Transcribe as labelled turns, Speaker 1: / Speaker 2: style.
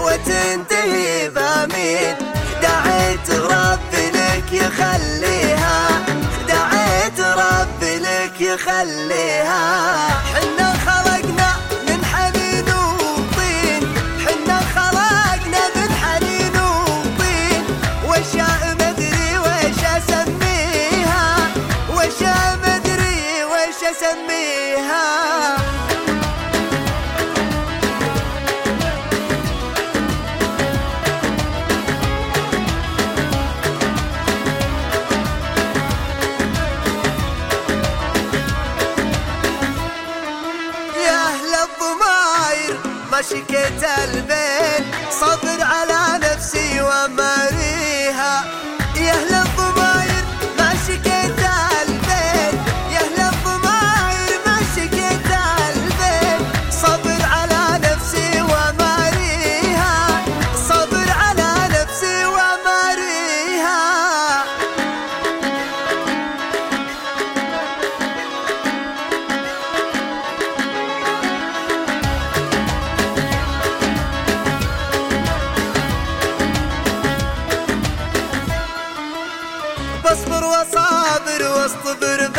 Speaker 1: وتنتهي بامين. دعيت ربي لك يخليها، دعيت ربي لك يخليها. حنا خلقنا من حنين وطين، حنا خلقنا من حنين وطين. واشياء مدري وش اسميها، واشياء مدري وش اسميها. ما شكيت البين، صبر على نفسي وماريها. يا اهل الضماير ما شكيت البين، يا اهل الضماير ما شكيت البين. صبر على نفسي وماريها، صبر على نفسي وماريها. بصبر وصابر واصطبر